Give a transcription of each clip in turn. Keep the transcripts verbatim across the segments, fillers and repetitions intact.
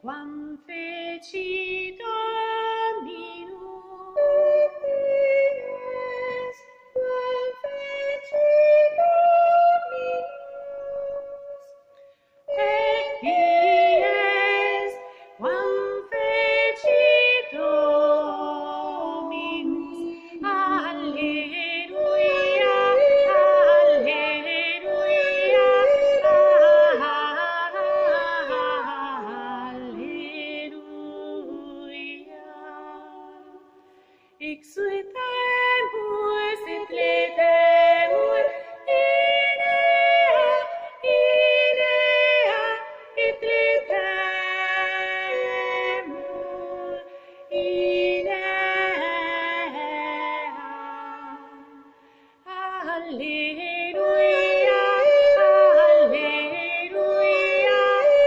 quam feci Dominus, quam feci Dominus, et dies, quam feci Dominus. Alleluia, alleluia, alleluia. Exultemus et ledemus in ea, in ea, et ledemus in ea. Alleluia, alleluia,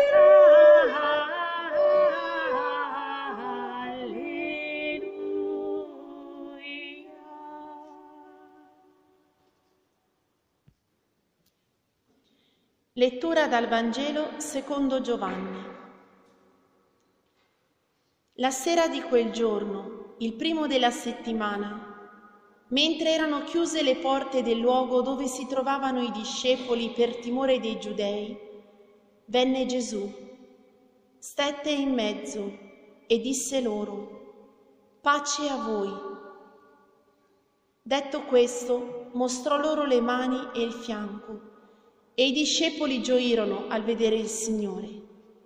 alleluia. Lettura dal Vangelo secondo Giovanni. La sera di quel giorno, il primo della settimana, mentre erano chiuse le porte del luogo dove si trovavano i discepoli per timore dei giudei, venne Gesù, stette in mezzo e disse loro: pace a voi. Detto questo, mostrò loro le mani e il fianco, e i discepoli gioirono al vedere il Signore.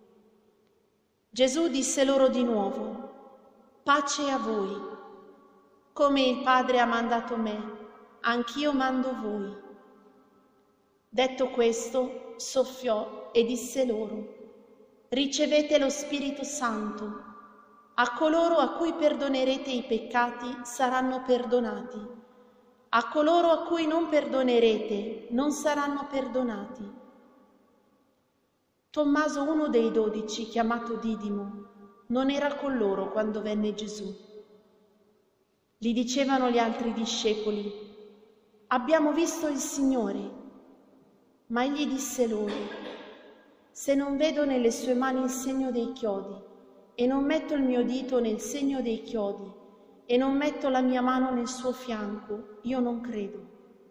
Gesù disse loro di nuovo: pace a voi. Come il Padre ha mandato me, anch'io mando voi. Detto questo, soffiò e disse loro: ricevete lo Spirito Santo. A coloro a cui perdonerete i peccati saranno perdonati. A coloro a cui non perdonerete non saranno perdonati. Tommaso, uno dei dodici, chiamato Didimo, non era con loro quando venne Gesù. Gli dicevano gli altri discepoli: abbiamo visto il Signore. Ma egli disse loro: se non vedo nelle sue mani il segno dei chiodi, e non metto il mio dito nel segno dei chiodi, e non metto la mia mano nel suo fianco, io non credo.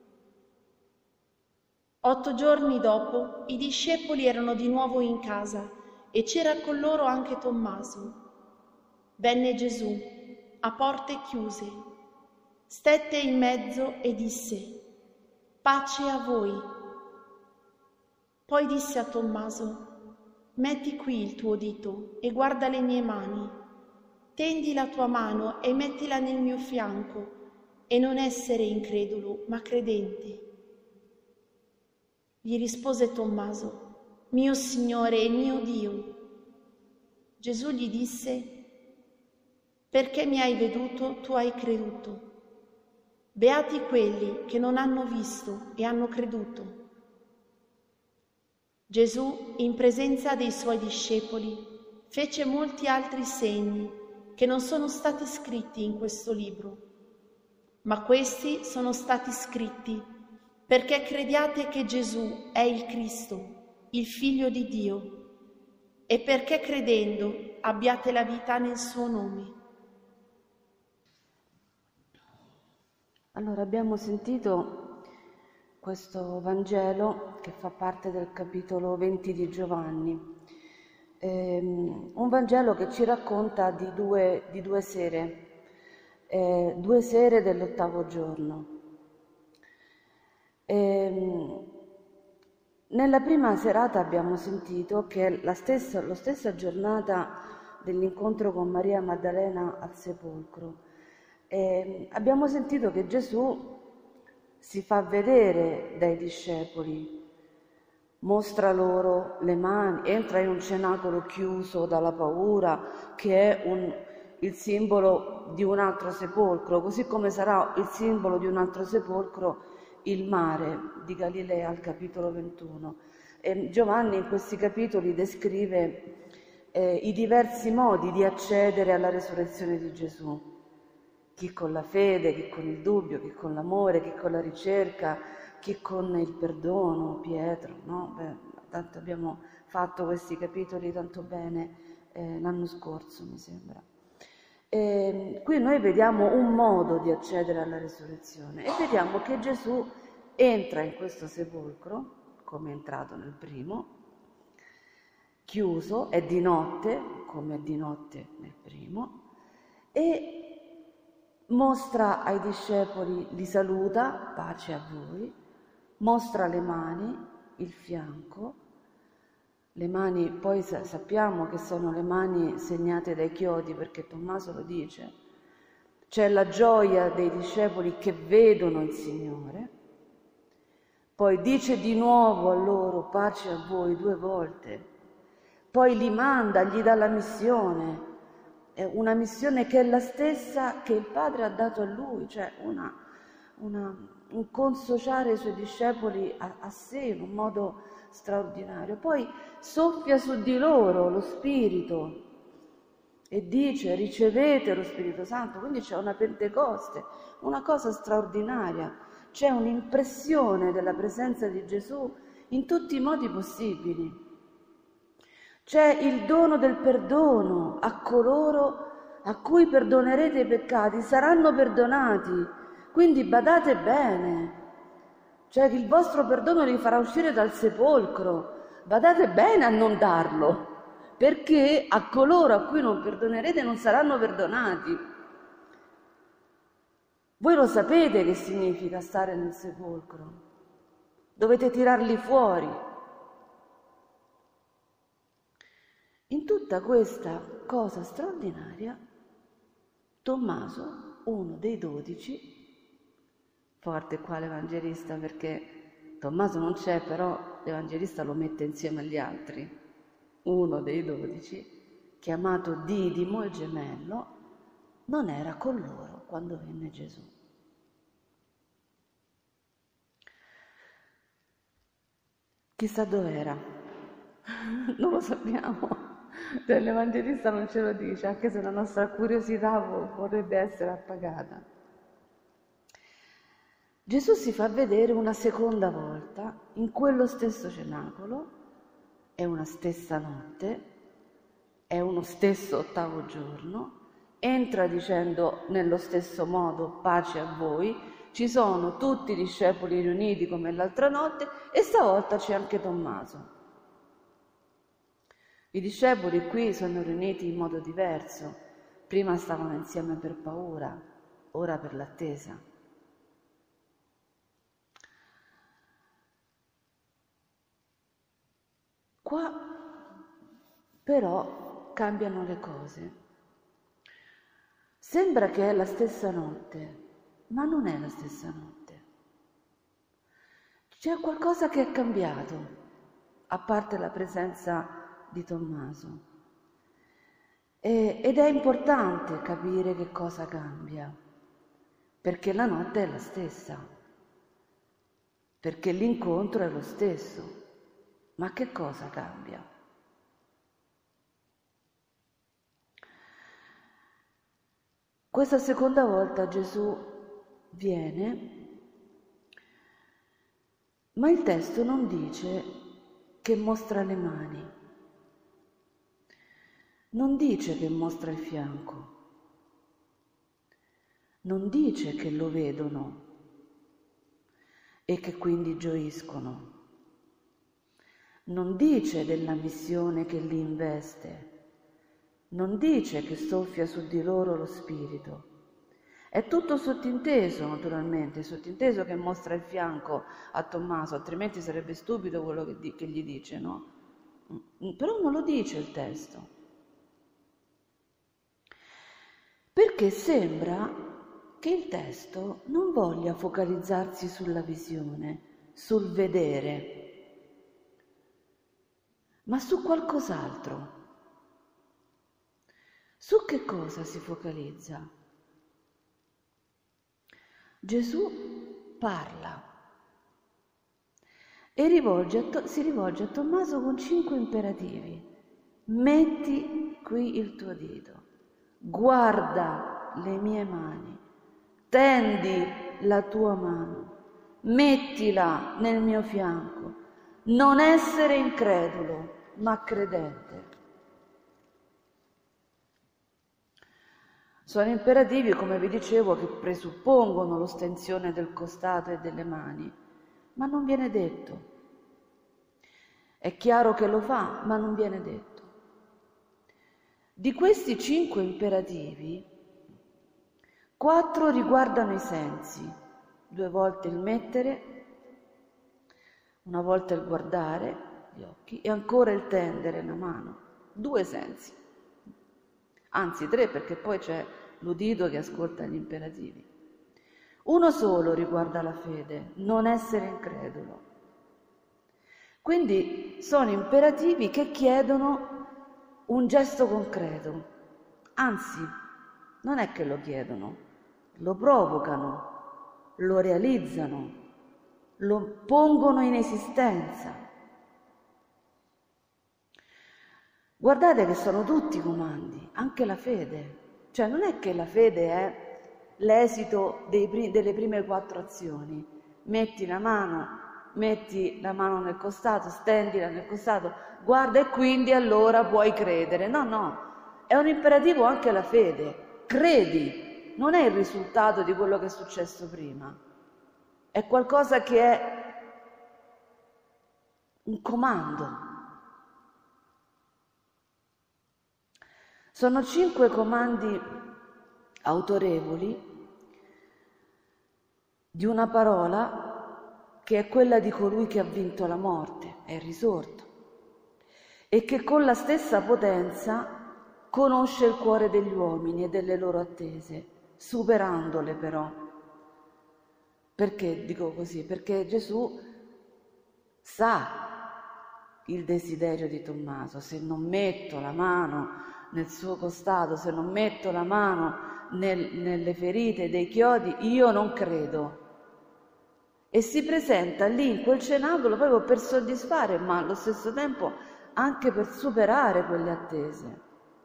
Otto giorni dopo, i discepoli erano di nuovo in casa, e c'era con loro anche Tommaso. Venne Gesù a porte chiuse, stette in mezzo e disse: pace a voi. Poi disse a Tommaso: metti qui il tuo dito e guarda le mie mani, tendi la tua mano e mettila nel mio fianco, e non essere incredulo, ma credente. Gli rispose Tommaso: mio Signore e mio Dio. Gesù gli disse: perché mi hai veduto, tu hai creduto. Beati quelli che non hanno visto e hanno creduto. Gesù, in presenza dei suoi discepoli, fece molti altri segni che non sono stati scritti in questo libro, ma questi sono stati scritti perché crediate che Gesù è il Cristo, il Figlio di Dio, e perché credendo abbiate la vita nel suo nome. Allora, abbiamo sentito questo Vangelo che fa parte del capitolo venti di Giovanni, ehm, un Vangelo che ci racconta di due, di due sere, eh, due sere dell'ottavo giorno. Ehm, nella prima serata abbiamo sentito che la stessa, la stessa giornata dell'incontro con Maria Maddalena al sepolcro, Eh, abbiamo sentito che Gesù si fa vedere dai discepoli, mostra loro le mani, entra in un cenacolo chiuso dalla paura, che è un, il simbolo di un altro sepolcro, così come sarà il simbolo di un altro sepolcro il mare di Galilea al capitolo ventuno. E Giovanni in questi capitoli descrive eh, i diversi modi di accedere alla resurrezione di Gesù. Chi con la fede, chi con il dubbio, chi con l'amore, chi con la ricerca, chi con il perdono, Pietro, no? Beh, tanto abbiamo fatto questi capitoli tanto bene eh, l'anno scorso mi sembra. E qui noi vediamo un modo di accedere alla resurrezione e vediamo che Gesù entra in questo sepolcro, come è entrato nel primo, chiuso, è di notte, come è di notte nel primo, e mostra ai discepoli, li saluta, pace a voi, mostra le mani, il fianco, le mani poi sappiamo che sono le mani segnate dai chiodi, perché Tommaso lo dice, c'è la gioia dei discepoli che vedono il Signore, poi dice di nuovo a loro pace a voi due volte, poi li manda, gli dà la missione, è una missione che è la stessa che il Padre ha dato a lui, cioè una, una, un consociare i suoi discepoli a, a sé in un modo straordinario. Poi soffia su di loro lo Spirito e dice ricevete lo Spirito Santo, quindi c'è una Pentecoste, una cosa straordinaria, c'è un'impressione della presenza di Gesù in tutti i modi possibili. C'è il dono del perdono a coloro a cui perdonerete i peccati, saranno perdonati, quindi badate bene, cioè che il vostro perdono li farà uscire dal sepolcro, badate bene a non darlo, perché a coloro a cui non perdonerete non saranno perdonati. Voi lo sapete che significa stare nel sepolcro, dovete tirarli fuori. In tutta questa cosa straordinaria, Tommaso, uno dei dodici, forte qua l'Evangelista perché Tommaso non c'è, però l'Evangelista lo mette insieme agli altri, uno dei dodici, chiamato Didimo, il gemello, non era con loro quando venne Gesù. Chissà dov'era, non lo sappiamo. Cioè, l'Evangelista non ce lo dice, anche se la nostra curiosità vorrebbe essere appagata. Gesù si fa vedere una seconda volta in quello stesso cenacolo, è una stessa notte, è uno stesso ottavo giorno, entra dicendo nello stesso modo pace a voi, ci sono tutti i discepoli riuniti come l'altra notte e stavolta c'è anche Tommaso. I discepoli qui sono riuniti in modo diverso, prima stavano insieme per paura, ora per l'attesa. Qua però cambiano le cose. Sembra che è la stessa notte, ma non è la stessa notte. C'è qualcosa che è cambiato, a parte la presenza di Tommaso. E, ed è importante capire che cosa cambia, perché la notte è la stessa, perché l'incontro è lo stesso. Ma che cosa cambia? Questa seconda volta Gesù viene, ma il testo non dice che mostra le mani. Non dice che mostra il fianco, non dice che lo vedono e che quindi gioiscono, non dice della missione che li investe, non dice che soffia su di loro lo Spirito. È tutto sottinteso, naturalmente, sottinteso che mostra il fianco a Tommaso, altrimenti sarebbe stupido quello che, di- che gli dice, no? Però non lo dice il testo. Perché sembra che il testo non voglia focalizzarsi sulla visione, sul vedere, ma su qualcos'altro. Su che cosa si focalizza? Gesù parla e rivolge a to- si rivolge a Tommaso con cinque imperativi. Metti qui il tuo dito. Guarda le mie mani, tendi la tua mano, mettila nel mio fianco, non essere incredulo, ma credente. Sono imperativi, come vi dicevo, che presuppongono l'ostensione del costato e delle mani, ma non viene detto. È chiaro che lo fa, ma non viene detto. Di questi cinque imperativi, quattro riguardano i sensi, due volte il mettere, una volta il guardare, gli occhi, e ancora il tendere la mano, due sensi. Anzi tre, perché poi c'è l'udito che ascolta gli imperativi. Uno solo riguarda la fede, non essere incredulo. Quindi sono imperativi che chiedono un gesto concreto, anzi non è che lo chiedono, lo provocano, lo realizzano, lo pongono in esistenza. Guardate che sono tutti comandi, anche la fede. Cioè non è che la fede è l'esito dei, delle prime quattro azioni. Metti la mano, metti la mano nel costato, stendila nel costato, guarda e quindi allora puoi credere. No, no, è un imperativo anche la fede. Credi, non è il risultato di quello che è successo prima. È qualcosa che è un comando. Sono cinque comandi autorevoli di una parola che è quella di colui che ha vinto la morte, è risorto, e che con la stessa potenza conosce il cuore degli uomini e delle loro attese, superandole però. Perché dico così? Perché Gesù sa il desiderio di Tommaso: se non metto la mano nel suo costato, se non metto la mano nel, nelle ferite dei chiodi, io non credo. E si presenta lì in quel cenacolo proprio per soddisfare, ma allo stesso tempo anche per superare quelle attese.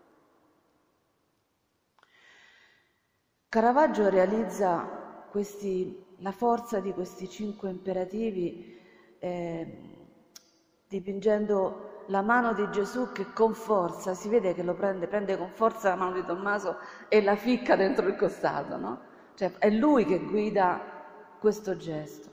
Caravaggio realizza questi, la forza di questi cinque imperativi eh, dipingendo la mano di Gesù che con forza, si vede che lo prende, prende con forza la mano di Tommaso e la ficca dentro il costato, no? Cioè è lui che guida questo gesto.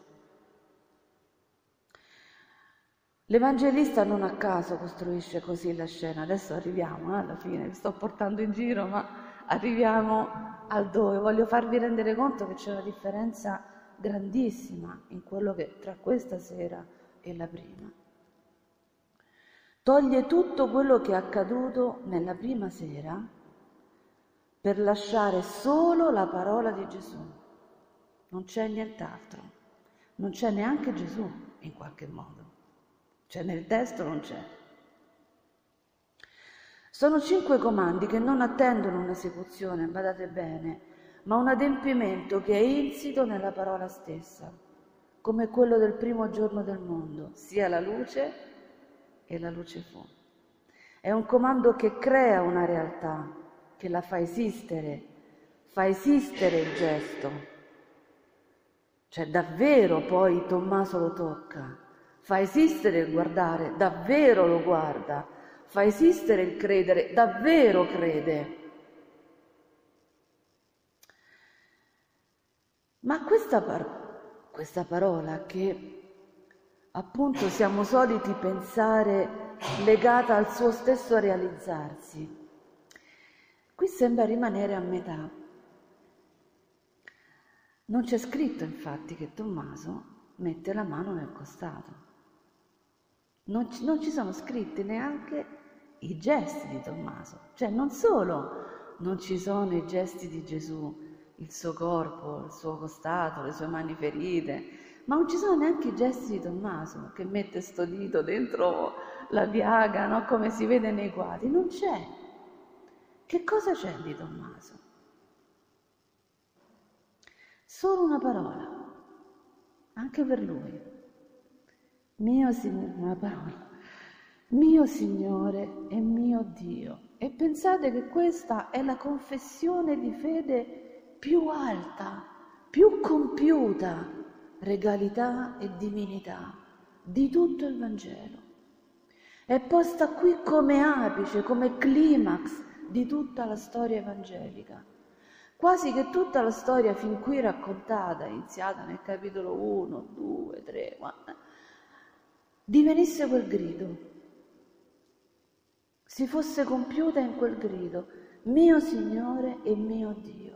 L'Evangelista non a caso costruisce così la scena. Adesso arriviamo, eh, alla fine, vi sto portando in giro, ma arriviamo al dove. Voglio farvi rendere conto che c'è una differenza grandissima in quello che tra questa sera e la prima. Toglie tutto quello che è accaduto nella prima sera per lasciare solo la parola di Gesù. Non c'è nient'altro, non c'è neanche Gesù in qualche modo, cioè nel testo non c'è. Sono cinque comandi che non attendono un'esecuzione, badate bene, ma un adempimento che è insito nella parola stessa, come quello del primo giorno del mondo, sia la luce e la luce fu. È un comando che crea una realtà, che la fa esistere, fa esistere il gesto. Cioè davvero poi Tommaso lo tocca, fa esistere il guardare, davvero lo guarda, fa esistere il credere, davvero crede. Ma questa, par- questa parola che appunto siamo soliti pensare legata al suo stesso realizzarsi, qui sembra rimanere a metà. Non c'è scritto infatti che Tommaso mette la mano nel costato, non ci, non ci sono scritti neanche i gesti di Tommaso, cioè non solo non ci sono i gesti di Gesù, il suo corpo, il suo costato, le sue mani ferite, ma non ci sono neanche i gesti di Tommaso che mette sto dito dentro la piaga, no? Come si vede nei quadri, non c'è. Che cosa c'è di Tommaso? Solo una parola, anche per lui. Mio Signore, una parola, mio Signore e mio Dio. E pensate che questa è la confessione di fede più alta, più compiuta, regalità e divinità di tutto il Vangelo. È posta qui come apice, come climax di tutta la storia evangelica, quasi che tutta la storia fin qui raccontata, iniziata nel capitolo uno, due, tre, divenisse quel grido, si fosse compiuta in quel grido, mio Signore e mio Dio.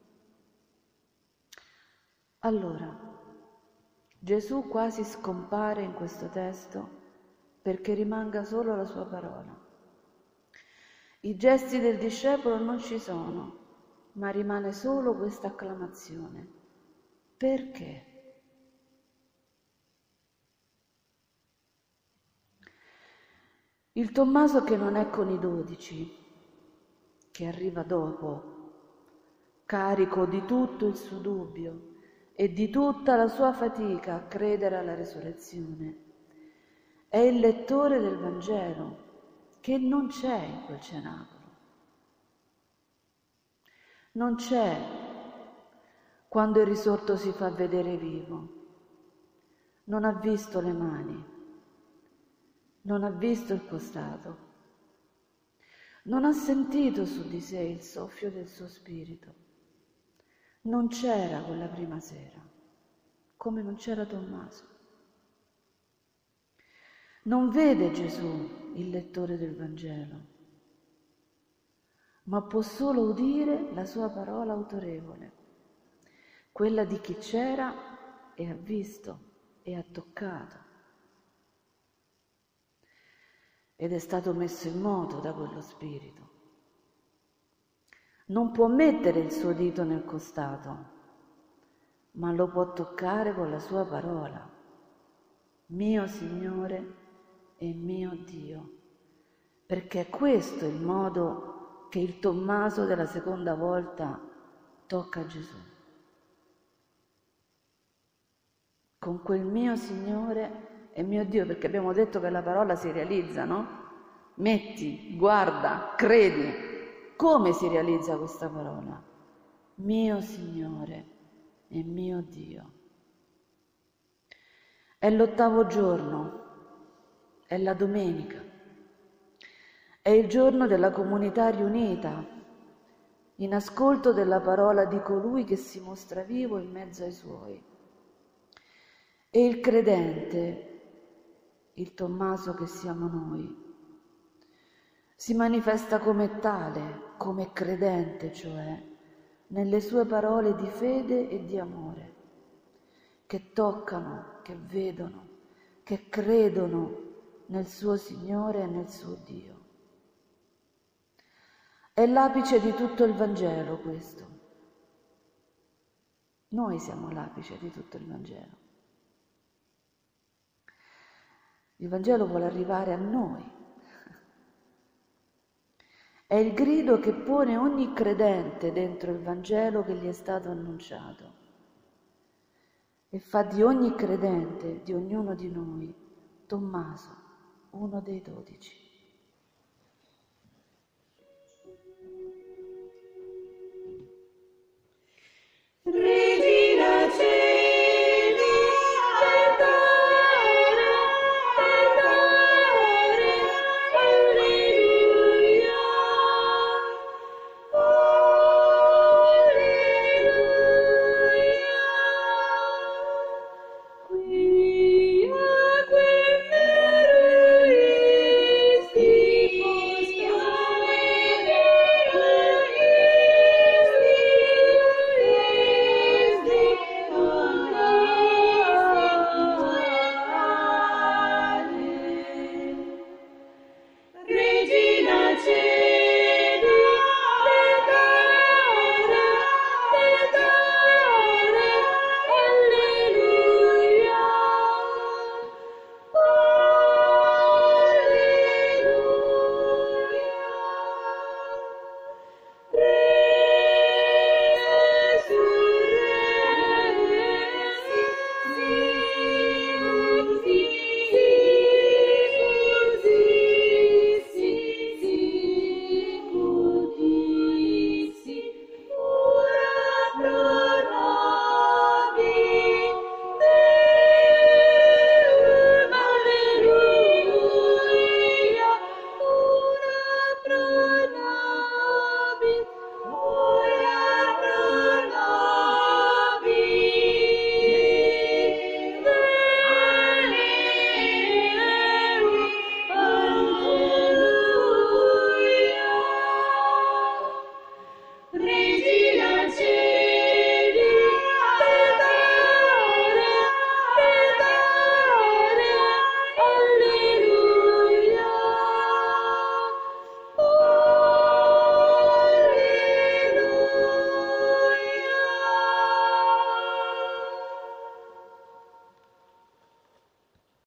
Allora, Gesù quasi scompare in questo testo perché rimanga solo la sua parola. I gesti del discepolo non ci sono, ma rimane solo questa acclamazione. Perché? Il Tommaso che non è con i dodici, che arriva dopo, carico di tutto il suo dubbio e di tutta la sua fatica a credere alla resurrezione, è il lettore del Vangelo che non c'è in quel cenacolo. Non c'è quando il risorto si fa vedere vivo. Non ha visto le mani, non ha visto il costato, non ha sentito su di sé il soffio del suo spirito. Non c'era quella prima sera, come non c'era Tommaso. Non vede Gesù, il lettore del Vangelo, ma può solo udire la sua parola autorevole, quella di chi c'era e ha visto e ha toccato. Ed è stato messo in moto da quello spirito. Non può mettere il suo dito nel costato, ma lo può toccare con la sua parola, mio Signore e mio Dio, perché è questo il modo che il Tommaso della seconda volta tocca Gesù. Con quel mio Signore e mio Dio, perché abbiamo detto che la parola si realizza, no? Metti, guarda, credi. Come si realizza questa parola? Mio Signore e mio Dio. È l'ottavo giorno, è la domenica, è il giorno della comunità riunita, in ascolto della parola di colui che si mostra vivo in mezzo ai suoi. E il credente, il Tommaso che siamo noi, si manifesta come tale, come credente, cioè, nelle sue parole di fede e di amore, che toccano, che vedono, che credono nel suo Signore e nel suo Dio. È l'apice di tutto il Vangelo questo. Noi siamo l'apice di tutto il Vangelo. Il Vangelo vuole arrivare a noi. È il grido che pone ogni credente dentro il Vangelo che gli è stato annunciato e fa di ogni credente, di ognuno di noi, Tommaso, uno dei dodici.